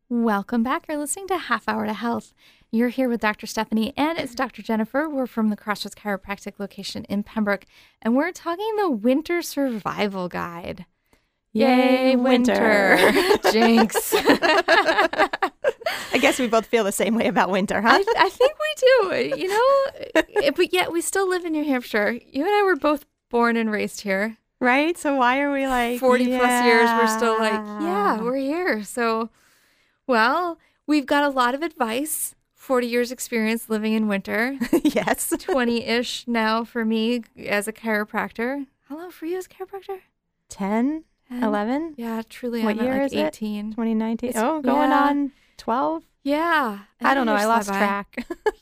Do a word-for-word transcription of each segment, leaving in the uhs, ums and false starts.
Welcome back. You're listening to Half Hour to Health. You're here with Doctor Stephanie and it's Doctor Jennifer. We're from the Crossroads Chiropractic location in Pembroke, and we're talking the Winter Survival Guide. Yay, winter. winter. Jinx. I guess we both feel the same way about winter, huh? I, I think we do. You know, but yet we still live in New Hampshire. You and I were both born and raised here. Right? So why are we like forty yeah. plus years, we're still like, yeah, we're here. So, well, we've got a lot of advice. forty years experience living in winter. Yes. twenty-ish now for me as a chiropractor. How long for you as a chiropractor? ten, eleven? Yeah, truly. What I'm year at like is it? eighteen. twenty nineteen. It's- Oh, going yeah. on twelve? Yeah. I don't know. I Years lost fly by. track.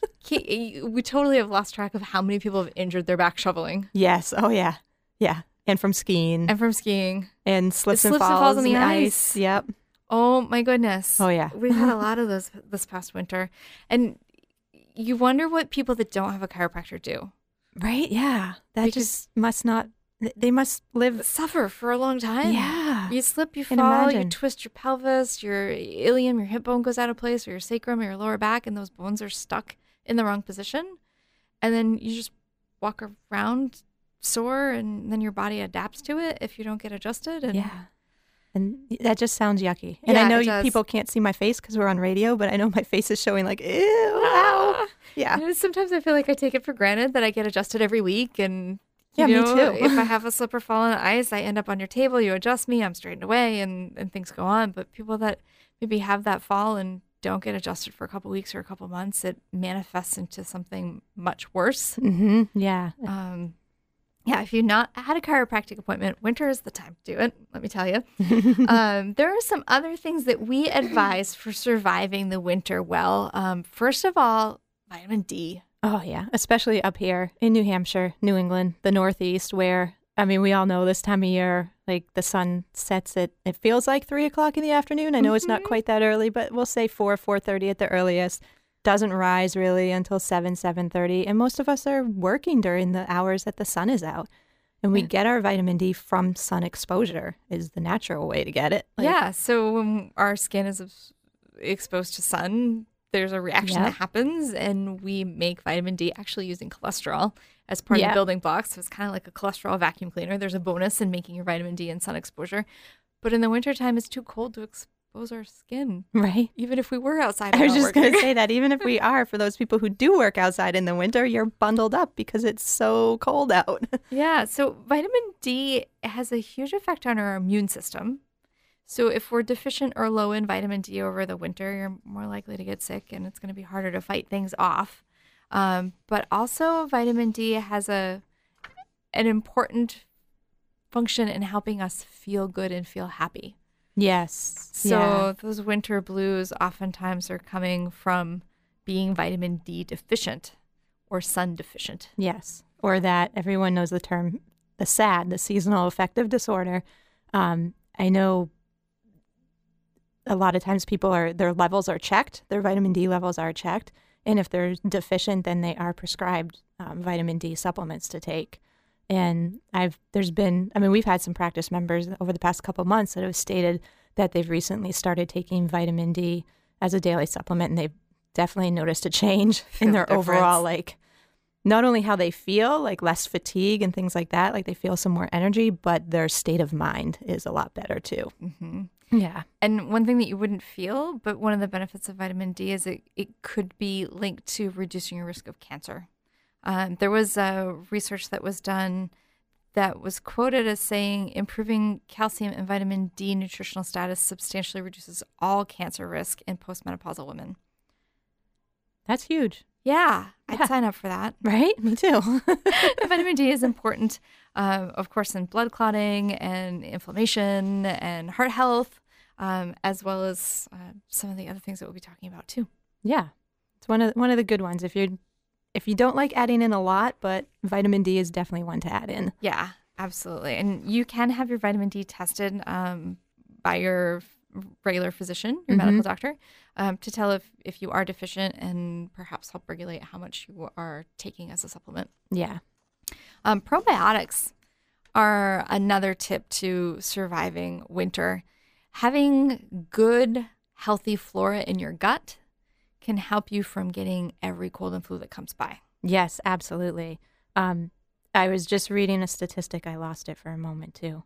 He- We totally have lost track of how many people have injured their back shoveling Yes. Oh, yeah. Yeah. And from skiing. and from skiing. And slips, It and, slips falls and falls on the in ice. Yep. Oh, my goodness. Oh, yeah. We've had a lot of those this past winter. And you wonder what people that don't have a chiropractor do. Right? Yeah. That Because- just must not, they must live. Suffer for a long time. Yeah. You slip, you Can fall, you imagine. twist your pelvis, your ilium, your hip bone goes out of place, or your sacrum, or your lower back, and those bones are stuck in the wrong position. And then you just walk around sore, and then your body adapts to it if you don't get adjusted. And Yeah. And that just sounds yucky. And Yeah, I know it you does. people can't see my face because we're on radio, but I know my face is showing like, ew, ow. Yeah. You know, sometimes I feel like I take it for granted that I get adjusted every week. And Yeah, you me know, too. if I have a slip or fall on the ice, I end up on your table, you adjust me, I'm straightened away, and, and things go on. But people that maybe have that fall and don't get adjusted for a couple weeks or a couple months, it manifests into something much worse. Mm-hmm. Yeah. Um, yeah, if you've not had a chiropractic appointment, winter is the time to do it, let me tell you. um, there are some other things that we advise for surviving the winter well. Um, first of all, vitamin D. Oh, yeah. Especially up here in New Hampshire, New England, the Northeast, where, I mean, we all know this time of year, like the sun sets at, it feels like three o'clock in the afternoon. I know it's not quite that early, but we'll say four, four thirty at the earliest. Doesn't rise really until seven, seven thirty. And most of us are working during the hours that the sun is out. And we Yeah. get our vitamin D from sun exposure is the natural way to get it. Like, yeah, so when our skin is ex- exposed to sun, there's a reaction Yeah. that happens, and we make vitamin D actually using cholesterol as part of Yeah. the building blocks. So it's kind of like a cholesterol vacuum cleaner. There's a bonus in making your vitamin D in sun exposure. But in the wintertime, it's too cold to expose our skin, Right. even if we were outside. I and was not just going to working. say that even if we are, for those people who do work outside in the winter, you're bundled up because it's so cold out. Yeah, so vitamin D has a huge effect on our immune system. So if we're deficient or low in vitamin D over the winter, you're more likely to get sick, and it's going to be harder to fight things off. Um, but also, vitamin D has a an important function in helping us feel good and feel happy. Yes. So Yeah. those winter blues oftentimes are coming from being vitamin D deficient or sun deficient. Yes. Or that everyone knows the term, the S A D, the seasonal affective disorder. Um, I know a lot of times people are, their levels are checked, their vitamin D levels are checked. And if they're deficient, then they are prescribed um, vitamin D supplements to take. And I've, there's been, I mean, we've had some practice members over the past couple of months that have stated that they've recently started taking vitamin D as a daily supplement, and they've definitely noticed a change Feel in their the overall, difference. like, not only how they feel, like less fatigue and things like that, like they feel some more energy, but their state of mind is a lot better too. Mm-hmm. Yeah. And one thing that you wouldn't feel, but one of the benefits of vitamin D is it, it could be linked to reducing your risk of cancer. Um, there was uh, research that was done that was quoted as saying improving calcium and vitamin D nutritional status substantially reduces all cancer risk in postmenopausal women. That's huge. Yeah, I'd Yeah. sign up for that. Right? Me too. Vitamin D is important, um, of course, in blood clotting and inflammation and heart health, um, as well as uh, some of the other things that we'll be talking about too. Yeah. It's one of one of the good ones. If you're if you don't like adding in a lot, but vitamin D is definitely one to add in. Yeah, absolutely. And you can have your vitamin D tested um, by your regular physician, your Mhm. medical doctor, um, to tell if, if you are deficient and perhaps help regulate how much you are taking as a supplement. Yeah. Um, probiotics are another tip to surviving winter. Having good, healthy flora in your gut can help you from getting every cold and flu that comes by. Yes, absolutely. Um, I was just reading a statistic. I lost it for a moment, too.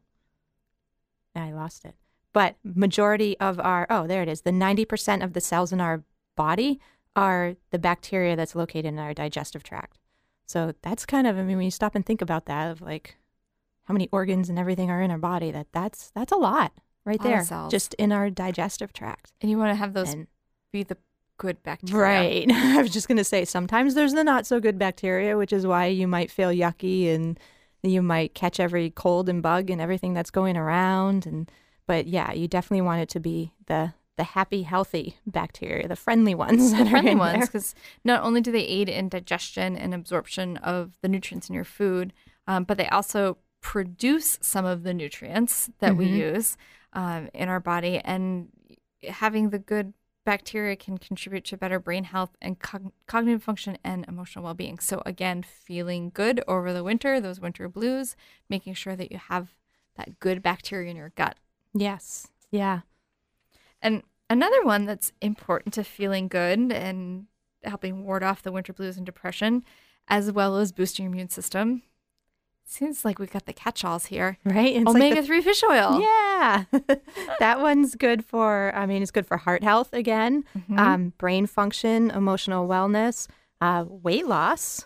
I lost it. But majority of our, oh, there it is. The ninety percent of the cells in our body are the bacteria that's located in our digestive tract. So that's kind of, I mean, when you stop and think about that, of like how many organs and everything are in our body, that that's that's a lot right Lot of there, cells. just in our digestive tract. And you want to have those And- be the good bacteria. Right. I was just going to say, sometimes there's the not so good bacteria, which is why you might feel yucky and you might catch every cold and bug and everything that's going around. And but yeah, you definitely want it to be the the happy, healthy bacteria, the friendly ones. That The are friendly in ones, there. because not only do they aid in digestion and absorption of the nutrients in your food, um, but they also produce some of the nutrients that we Mhm. use um, in our body. And having the good bacteria can contribute to better brain health and cog- cognitive function and emotional well-being. So again, feeling good over the winter, those winter blues, making sure that you have that good bacteria in your gut. Yes. Yeah. And another one that's important to feeling good and helping ward off the winter blues and depression, as well as boosting your immune system. Seems like we've got the catch-alls here. Right. It's like the- Omega three fish oil. Yeah. That one's good for, I mean, it's good for heart health again, Mhm. um, brain function, emotional wellness, uh, weight loss,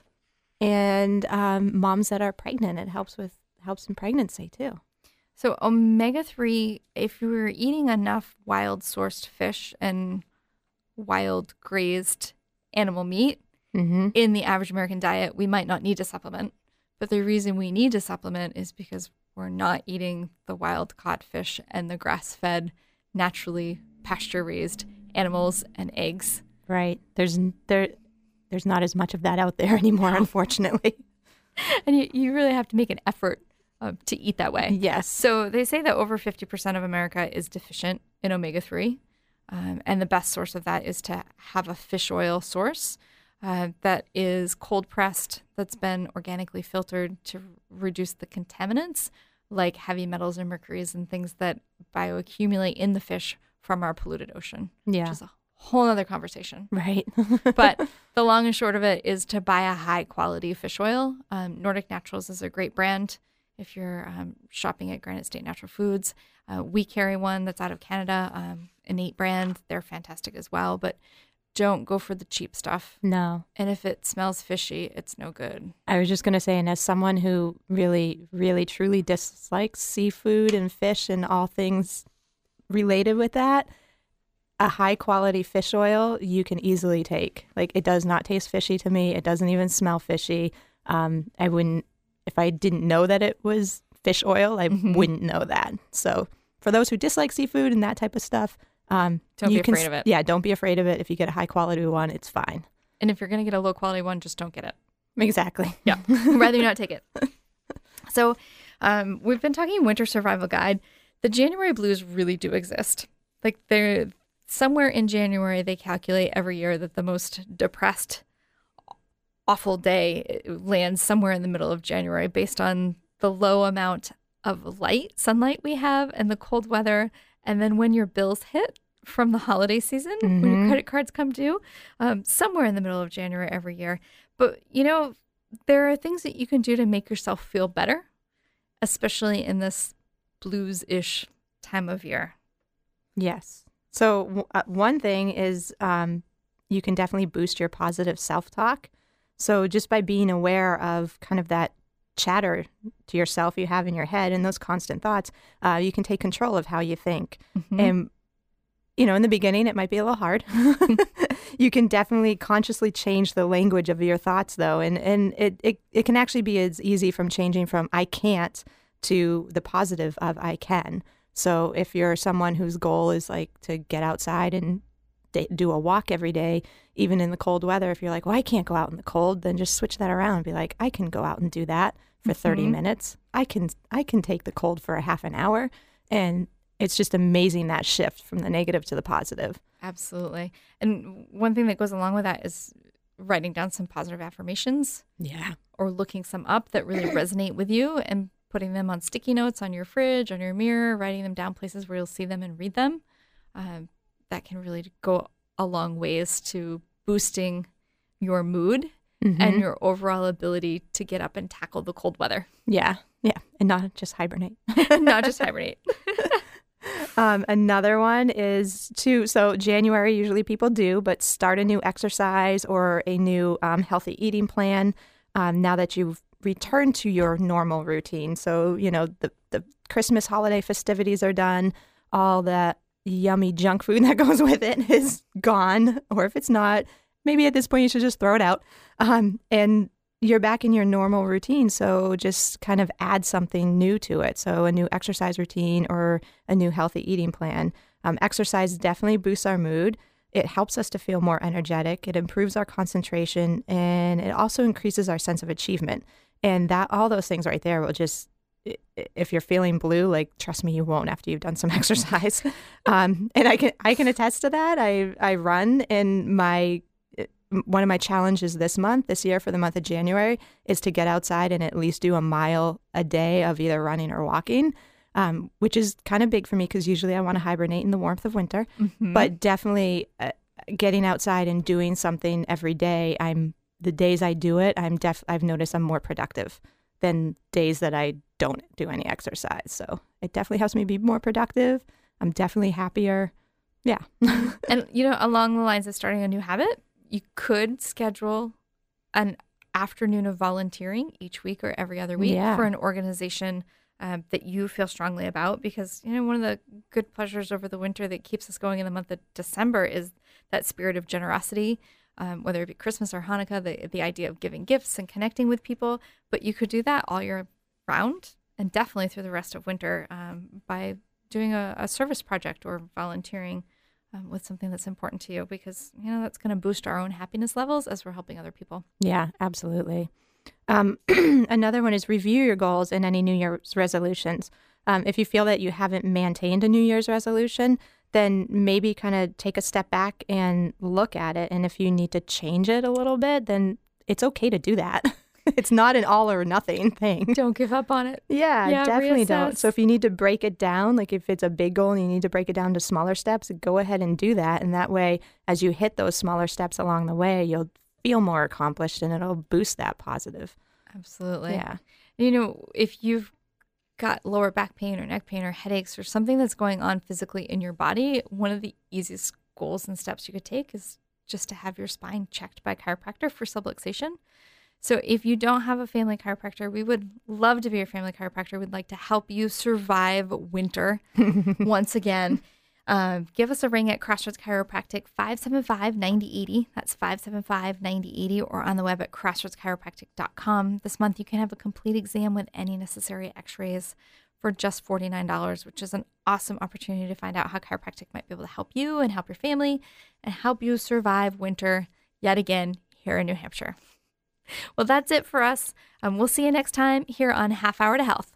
and um, moms that are pregnant. It helps with, helps in pregnancy too. So omega three, if you were eating enough wild sourced fish and wild grazed animal meat Mm-hmm. in the average American diet, we might not need to supplement. But the reason we need to supplement is because we're not eating the wild caught fish and the grass fed, naturally pasture raised animals and eggs. Right. There's, there, there's not as much of that out there anymore, unfortunately. And you, you really have to make an effort uh, to eat that way. Yes. So they say that over fifty percent of America is deficient in omega three. Um, and the best source of that is to have a fish oil source uh, that is cold pressed, that's been organically filtered to reduce the contaminants like heavy metals and mercuries and things that bioaccumulate in the fish from our polluted ocean, Yeah. which is a whole other conversation. Right. But the long and short of it is to buy a high quality fish oil. Um, Nordic Naturals is a great brand. If you're um, shopping at Granite State Natural Foods, uh, we carry one that's out of Canada, um, Innate brand. They're fantastic as well, but don't go for the cheap stuff. No. And if it smells fishy, it's no good. I was just going to say, and as someone who really, really, truly dislikes seafood and fish and all things related with that, a high quality fish oil you can easily take. Like, it does not taste fishy to me. It doesn't even smell fishy. Um, I wouldn't, if I didn't know that it was fish oil, I Mhm. wouldn't know that. So for those who dislike seafood and that type of stuff, um, Don't you be can, afraid of it. Yeah, don't be afraid of it. If you get a high quality one, it's fine. And if you're going to get a low quality one, just don't get it. Exactly. Yeah. Rather you not take it. So um, we've been talking winter survival guide. The January blues really do exist. Like, they're somewhere in January, they calculate every year that the most depressed, awful day lands somewhere in the middle of January based on the low amount of light, sunlight we have, and the cold weather. And then when your bills hit from the holiday season, when your Mhm. credit cards come due, um, somewhere in the middle of January every year. But, you know, there are things that you can do to make yourself feel better, especially in this blues-ish time of year. Yes. So w- uh, one thing is um, you can definitely boost your positive self-talk. So just by being aware of kind of that chatter to yourself you have in your head and those constant thoughts, uh, you can take control of how you think. Mhm. And, you know, in the beginning, it might be a little hard. You can definitely consciously change the language of your thoughts, though. And, and it, it, it can actually be as easy from changing from I can't to the positive of I can. So if you're someone whose goal is like to get outside and d- do a walk every day, even in the cold weather, if you're like, well, I can't go out in the cold, then just switch that around and be like, I can go out and do that for thirty Mhm. minutes. I can I can take the cold for a half an hour. And it's just amazing, that shift from the negative to the positive. Absolutely. And one thing that goes along with that is writing down some positive affirmations Yeah. or looking some up that really resonate with you and putting them on sticky notes on your fridge, on your mirror, writing them down places where you'll see them and read them. Um, that can really go a long ways to boosting your mood Mm-hmm. and your overall ability to get up and tackle the cold weather. Yeah. Yeah. And not just hibernate. Not just hibernate. um, another one is to, so January, usually people do, but start a new exercise or a new um, healthy eating plan um, now that you've returned to your normal routine. So, you know, the, the Christmas holiday festivities are done. All that yummy junk food that goes with it is gone. Or if it's not, maybe at this point you should just throw it out. Um, and you're back in your normal routine. So just kind of add something new to it. So a new exercise routine or a new healthy eating plan. Um, exercise definitely boosts our mood. It helps us to feel more energetic. It improves our concentration, and it also increases our sense of achievement. And that all those things right there will just, if you're feeling blue, like, trust me, you won't after you've done some exercise. um, and I can I can attest to that. I I run, and my one of my challenges this month, this year for the month of January, is to get outside and at least do a mile a day of either running or walking, um, which is kind of big for me because usually I want to hibernate in the warmth of winter. Mm-hmm. But definitely uh, getting outside and doing something every day, I'm the days I do it, I'm def I've noticed I'm more productive than days that I don't do any exercise. So it definitely helps me be more productive. I'm definitely happier. Yeah. And, you know, along the lines of starting a new habit, you could schedule an afternoon of volunteering each week or every other week Yeah. for an organization um, that you feel strongly about. Because, you know, one of the good pleasures over the winter that keeps us going in the month of December is that spirit of generosity, um, whether it be Christmas or Hanukkah, the, the idea of giving gifts and connecting with people. But you could do that all year round and definitely through the rest of winter um, by doing a, a service project or volunteering Um, with something that's important to you, because, you know, that's going to boost our own happiness levels as we're helping other people. Yeah, absolutely. Um, another one is review your goals and any New Year's resolutions. Um, if you feel that you haven't maintained a New Year's resolution, then maybe kind of take a step back and look at it. And if you need to change it a little bit, then it's okay to do that. It's not an all or nothing thing. Don't give up on it. Yeah, Yeah, definitely don't. reassess. So if you need to break it down, like if it's a big goal and you need to break it down to smaller steps, go ahead and do that. And that way, as you hit those smaller steps along the way, you'll feel more accomplished and it'll boost that positive. Absolutely. Yeah. You know, if you've got lower back pain or neck pain or headaches or something that's going on physically in your body, one of the easiest goals and steps you could take is just to have your spine checked by a chiropractor for subluxation. So if you don't have a family chiropractor, we would love to be your family chiropractor. We'd like to help you survive winter once again. Um, give us a ring at Crossroads Chiropractic, five seven five, nine zero eight zero. That's five seven five, nine zero eight zero, or on the web at crossroads chiropractic dot com. This month you can have a complete exam with any necessary x-rays for just forty-nine dollars, which is an awesome opportunity to find out how chiropractic might be able to help you and help your family and help you survive winter yet again here in New Hampshire. Well, that's it for us. Um, we'll see you next time here on Half Hour to Health.